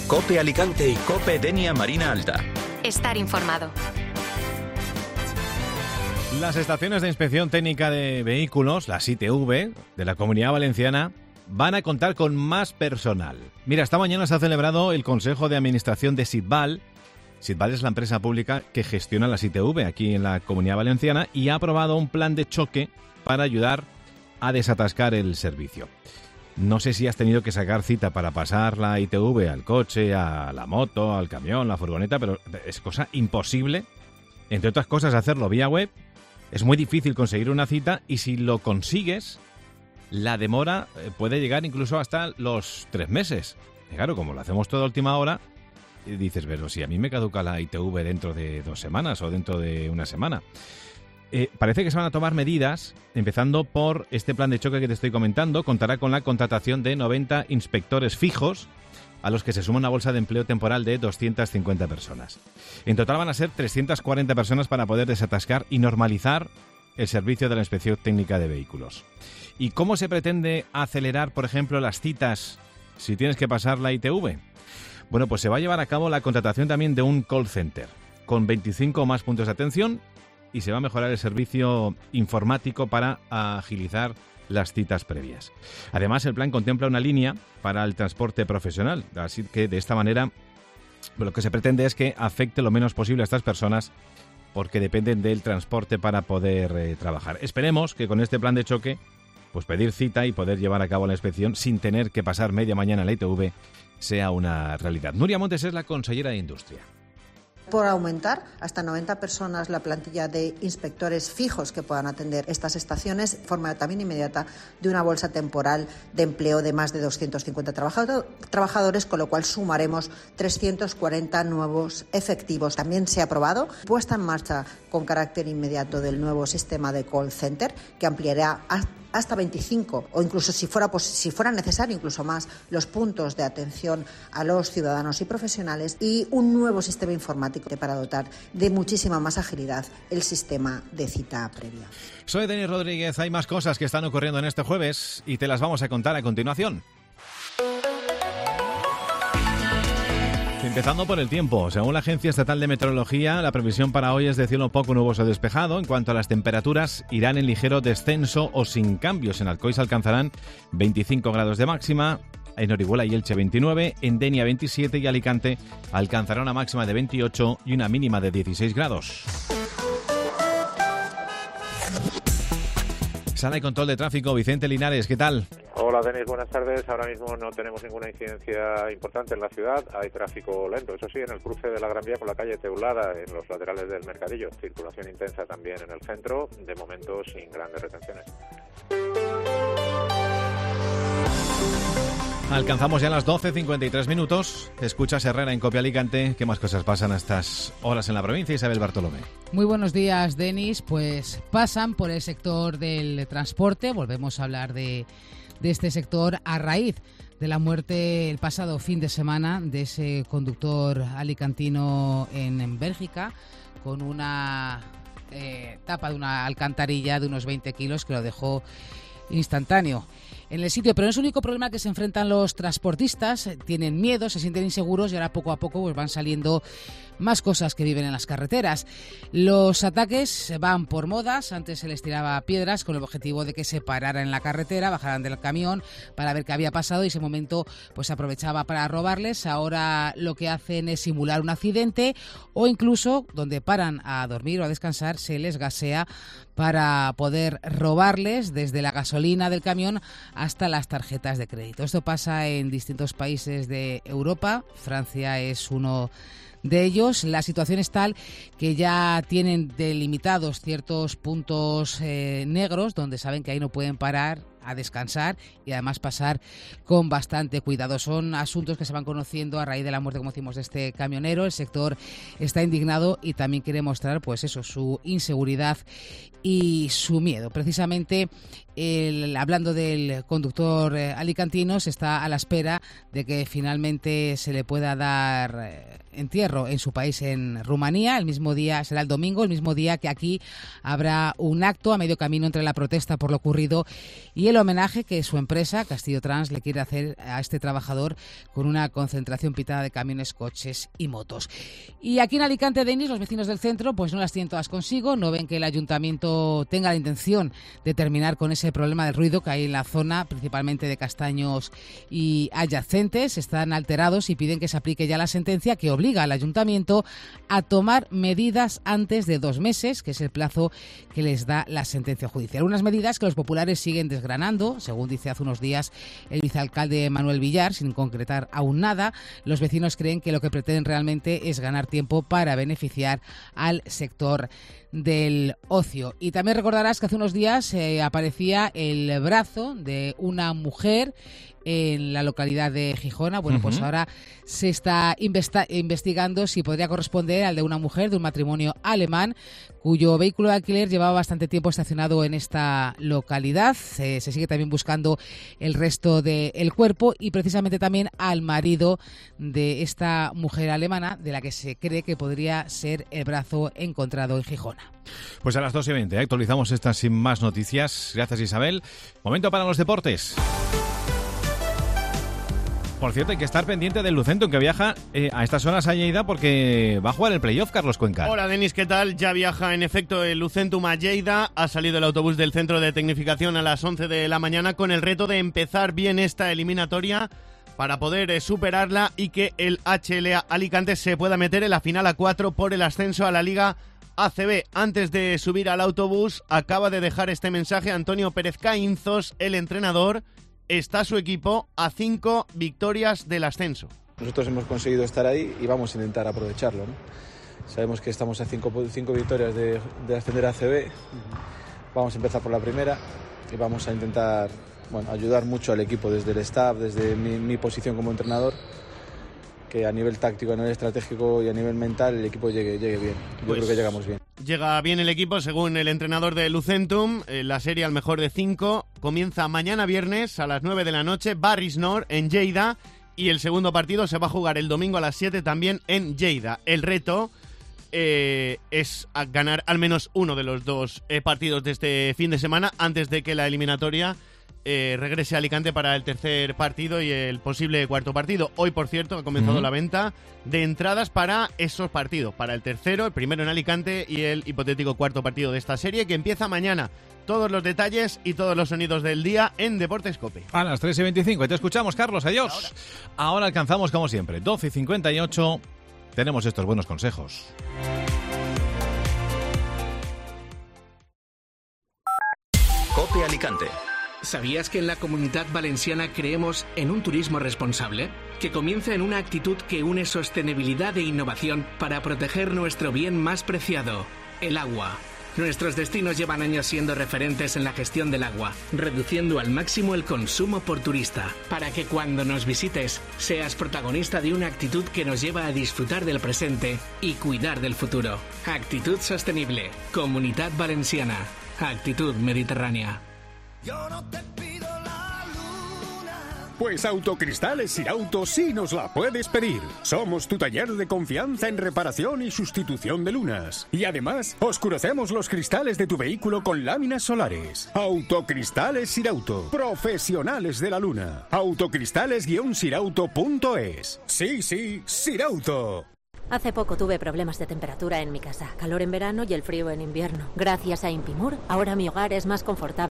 COPE Alicante y COPE Denia Marina Alta. Estar informado. Las estaciones de inspección técnica de vehículos, las ITV, de la Comunidad Valenciana, van a contar con más personal. Mira, esta mañana se ha celebrado el Consejo de Administración de Sitbal. Sitbal es la empresa pública que gestiona las ITV aquí en la Comunidad Valenciana y ha aprobado un plan de choque para ayudar a desatascar el servicio. No sé si has tenido que sacar cita para pasar la ITV al coche, a la moto, al camión, la furgoneta, pero es cosa imposible, entre otras cosas, hacerlo vía web. Es muy difícil conseguir una cita y si lo consigues, la demora puede llegar incluso hasta los 3 meses. Y claro, como lo hacemos todo a última hora, dices, pero si a mí me caduca la ITV dentro de 2 semanas o dentro de una semana. Parece que se van a tomar medidas, empezando por este plan de choque que te estoy comentando. Contará con la contratación de 90 inspectores fijos, a los que se suma una bolsa de empleo temporal de 250 personas. En total van a ser 340 personas para poder desatascar y normalizar el servicio de la inspección técnica de vehículos. ¿Y cómo se pretende acelerar, por ejemplo, las citas si tienes que pasar la ITV? Bueno, pues se va a llevar a cabo la contratación también de un call center, con 25 más puntos de atención, y se va a mejorar el servicio informático para agilizar las citas previas. Además, el plan contempla una línea para el transporte profesional, así que de esta manera lo que se pretende es que afecte lo menos posible a estas personas porque dependen del transporte para poder trabajar. Esperemos que con este plan de choque, pues pedir cita y poder llevar a cabo la inspección sin tener que pasar media mañana en la ITV sea una realidad. Nuria Montes es la consellera de Industria. Por aumentar hasta 90 personas la plantilla de inspectores fijos que puedan atender estas estaciones, de forma también inmediata, de una bolsa temporal de empleo de más de 250 trabajadores, con lo cual sumaremos 340 nuevos efectivos. También se ha aprobado puesta en marcha con carácter inmediato del nuevo sistema de call center, que ampliará hasta 25 o incluso si fuera necesario incluso más los puntos de atención a los ciudadanos y profesionales, y un nuevo sistema informático para dotar de muchísima más agilidad el sistema de cita previa. Soy Denis Rodríguez. Hay más cosas que están ocurriendo en este jueves y te las vamos a contar a continuación. Empezando por el tiempo. Según la Agencia Estatal de Meteorología, la previsión para hoy es de cielo poco nuboso despejado. En cuanto a las temperaturas, irán en ligero descenso o sin cambios. En Alcoy se alcanzarán 25 grados de máxima, en Orihuela y Elche 29, en Denia 27 y Alicante alcanzará una máxima de 28 y una mínima de 16 grados. Sala y control de tráfico, Vicente Linares, ¿qué tal? Hola Denis, buenas tardes. Ahora mismo no tenemos ninguna incidencia importante en la ciudad. Hay tráfico lento, eso sí, en el cruce de la Gran Vía con la calle Teulada, en los laterales del Mercadillo. Circulación intensa también en el centro, de momento sin grandes retenciones. Alcanzamos ya las 12:53 minutos. Escuchas Herrera en COPE Alicante. ¿Qué más cosas pasan a estas horas en la provincia? Isabel Bartolomé. Muy buenos días, Denis. Pues pasan por el sector del transporte. Volvemos a hablar de este sector a raíz de la muerte el pasado fin de semana de ese conductor alicantino en Bélgica, con una tapa de una alcantarilla de unos 20 kilos que lo dejó instantáneo en el sitio. Pero no es el único problema que se enfrentan los transportistas. Tienen miedo, se sienten inseguros y ahora poco a poco pues van saliendo más cosas que viven en las carreteras. Los ataques van por modas. Antes se les tiraba piedras con el objetivo de que se pararan en la carretera, bajaran del camión para ver qué había pasado, y ese momento pues se aprovechaba para robarles. Ahora lo que hacen es simular un accidente, o incluso donde paran a dormir o a descansar se les gasea para poder robarles desde la gasolina del camión hasta las tarjetas de crédito. Esto pasa en distintos países de Europa. Francia es uno de ellos. La situación es tal que ya tienen delimitados ciertos puntos negros donde saben que ahí no pueden parar a descansar y además pasar con bastante cuidado. Son asuntos que se van conociendo a raíz de la muerte, como decimos, de este camionero. El sector está indignado y también quiere mostrar pues eso, su inseguridad y su miedo. Precisamente hablando del conductor alicantino, se está a la espera de que finalmente se le pueda dar entierro en su país, en Rumanía. El mismo día, será el domingo, el mismo día que aquí habrá un acto a medio camino entre la protesta por lo ocurrido y el el homenaje que su empresa, Castillo Trans, le quiere hacer a este trabajador con una concentración pitada de camiones, coches y motos. Y aquí en Alicante, Denis, los vecinos del centro pues no las tienen todas consigo, no ven que el ayuntamiento tenga la intención de terminar con ese problema del ruido que hay en la zona, principalmente de Castaños y adyacentes. Están alterados y piden que se aplique ya la sentencia que obliga al ayuntamiento a tomar medidas antes de 2 meses, que es el plazo que les da la sentencia judicial. Unas medidas que los populares siguen desgranando, según dice hace unos días el vicealcalde Manuel Villar, sin concretar aún nada. Los vecinos creen que lo que pretenden realmente es ganar tiempo para beneficiar al sector del ocio. Y también recordarás que hace unos días aparecía el brazo de una mujer en la localidad de Gijona. Bueno, pues ahora se está investigando si podría corresponder al de una mujer de un matrimonio alemán cuyo vehículo de alquiler llevaba bastante tiempo estacionado en esta localidad. Se sigue también buscando el resto del cuerpo y precisamente también al marido de esta mujer alemana, de la que se cree que podría ser el brazo encontrado en Gijona. Pues a las 2:20 actualizamos estas sin más noticias. Gracias, Isabel. Momento para los deportes. Por cierto, hay que estar pendiente del Lucentum, que viaja a estas horas a Lleida porque va a jugar el playoff, Carlos Cuenca. Hola, Denis, ¿qué tal? Ya viaja en efecto el Lucentum a Lleida. Ha salido el autobús del Centro de Tecnificación a las 11 de la mañana con el reto de empezar bien esta eliminatoria para poder superarla y que el HLA Alicante se pueda meter en la final a 4 por el ascenso a la Liga ACB. Antes de subir al autobús, acaba de dejar este mensaje Antonio Pérez Caínzos, el entrenador. Está su equipo a 5 victorias del ascenso. Nosotros hemos conseguido estar ahí y vamos a intentar aprovecharlo, ¿no? Sabemos que estamos a 5 victorias de ascender a ACB. Vamos a empezar por la primera y vamos a intentar ayudar mucho al equipo desde el staff, desde mi posición como entrenador, que a nivel táctico, a nivel estratégico y a nivel mental el equipo llegue bien. Yo creo que llegamos bien. Llega bien el equipo, según el entrenador de Lucentum. La serie al mejor de 5 comienza mañana viernes a las 9 de la noche, Barris Nord en Lleida, y el segundo partido se va a jugar el domingo a las 7 también en Lleida. El reto es ganar al menos uno de los 2 partidos de este fin de semana antes de que la eliminatoria regrese a Alicante para el tercer partido y el posible cuarto partido. Hoy, por cierto, ha comenzado la venta de entradas para esos partidos, para el tercero, el primero en Alicante y el hipotético cuarto partido de esta serie que empieza mañana. Todos los detalles y todos los sonidos del día en Deportes COPE. A las 3:25. Te escuchamos, Carlos. Adiós. Ahora alcanzamos, como siempre, 12:58. Tenemos estos buenos consejos. COPE Alicante. ¿Sabías que en la Comunidad Valenciana creemos en un turismo responsable? Que comienza en una actitud que une sostenibilidad e innovación para proteger nuestro bien más preciado, el agua. Nuestros destinos llevan años siendo referentes en la gestión del agua, reduciendo al máximo el consumo por turista, para que cuando nos visites seas protagonista de una actitud que nos lleva a disfrutar del presente y cuidar del futuro. Actitud sostenible, Comunidad Valenciana, actitud mediterránea. Yo no te pido la luna. Pues Autocristales Sirauto sí nos la puedes pedir. Somos tu taller de confianza en reparación y sustitución de lunas. Y además, oscurecemos los cristales de tu vehículo con láminas solares. Autocristales Sirauto. Profesionales de la luna. Autocristales-sirauto.es. Sí, Sirauto. Hace poco tuve problemas de temperatura en mi casa, calor en verano y el frío en invierno. Gracias a Impimur, ahora mi hogar es más confortable.